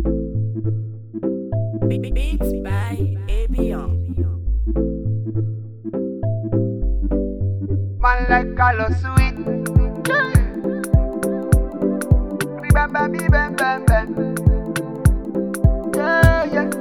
Beats by Abion. Man like Carlos Sweet. Remember me, bam, bam, bam. Yeah, yeah.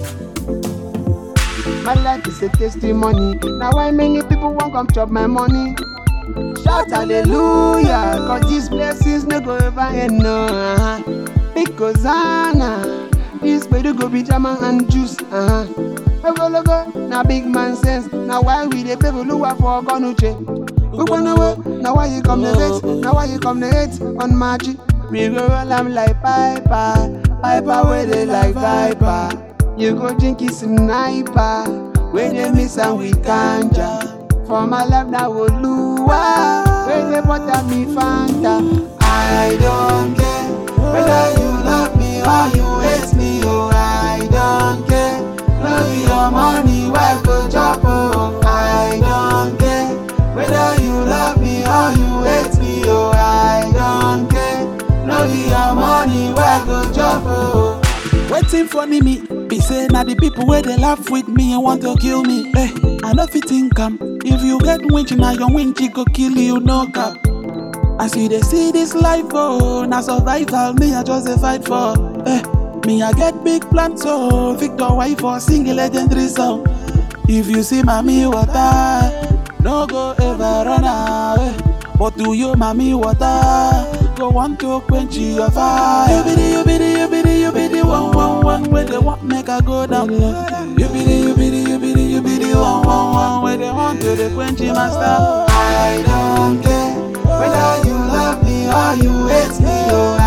My life is a testimony. Now why many people won't come chop my money? Shout hallelujah, cause these blessings no go ever end, no. Because this way to go be jama and juice, Logo, now big man sense. Now why we the people who are for Gonuche? Now why you come the vex? Now why you come the hate on magic? We go roll am like Piper, Piper where they like Viper. You go drink it sniper, where they miss and we ganja. For my life now Oluwa, where they butter me Fanta. I don't care whether you love me or you hate me, oh I don't care. Love your money, why go chop, oh I don't care whether you love me or you hate me, oh I don't care. Love your money, why go chop, oh. Waiting for me, be say now the people where they laugh with me and want to kill me. Hey, I know fit income. If you get winch now your winch go kill you, no cap. As you they see this life, oh, now survival me I just a fight for. Hey, me I get big plans, so Victor wife for single legendary song. If you see mommy water, no go ever run away. But do you mommy water, go want to quench your fire. You be the one where they want make I go down. You be the one where they want to the quench my star. I don't care whether you love me or you hate me, oh